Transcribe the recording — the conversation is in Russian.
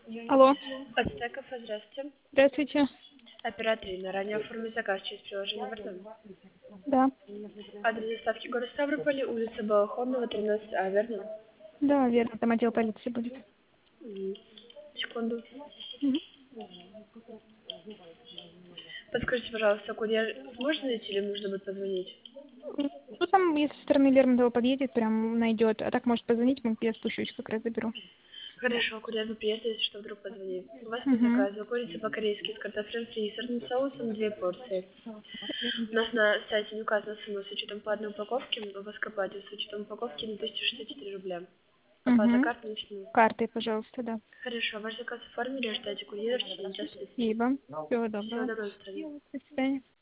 Алло, Ацтеков, здравствуйте. здравствуйте. Оператор Инна. Ранее оформили заказ через приложение Вартон. Да, Адрес доставки город Ставрополь, улица Балахонова, 13А, верно? да, верно, там отдел полиции будет. М, Секунду. Мгм. Подскажите, пожалуйста, курьер сможет найти или нужно будет позвонить? Ну, там, если со стороны Лермонтова подъедет, прям найдет. А так может позвонить, я спущусь, как раз заберу. Хорошо, курьер бы приехал, если что, вдруг позвонит. У вас по Угу. заказу курица по-корейски с картофелем фри и сырным соусом 2 порции. У нас на сайте не указана сумма с учетом по одной упаковке, у вас копатель с учетом упаковки на 1064 рубля. Оплата Угу. карты начну. Картой, пожалуйста, да. Хорошо, ваш заказ оформили, ждайте курьера в течение часа. Спасибо. Всего Всего доброго. доброго, до свидания. До свидания.